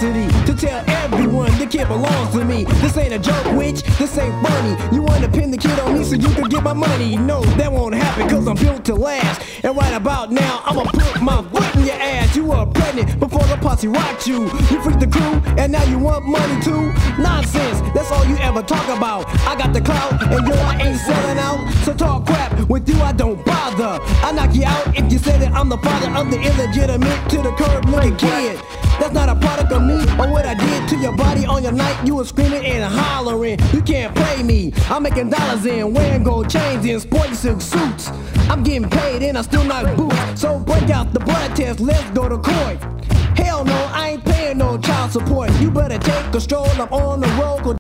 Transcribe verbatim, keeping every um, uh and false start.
audacity to tell everyone the kid belongs to me. This ain't a joke, witch, this ain't funny. You wanna pin the kid on me so you can get my money? No, that won't happen, cause I'm built to last. And right about now, I'ma put my foot in your ass. You were pregnant before the posse rocked you. You freaked the crew, and now you want money too? Nonsense, that's all you ever talk about. I got the clout, and yo, I ain't selling out. So talk crap, with you I don't bother. I knock you out if you say that I'm the father of the illegitimate to the curb looking kid. That's not a product of me or what I did to your body on your night. You were screaming and hollering. You can't play me. I'm making dollars in, wearing gold chains in sporty silk suits. I'm getting paid and I still knock boots. So break out the blood test, let's go to court. Hell no, I ain't paying no child support. You better take a stroll up on the road.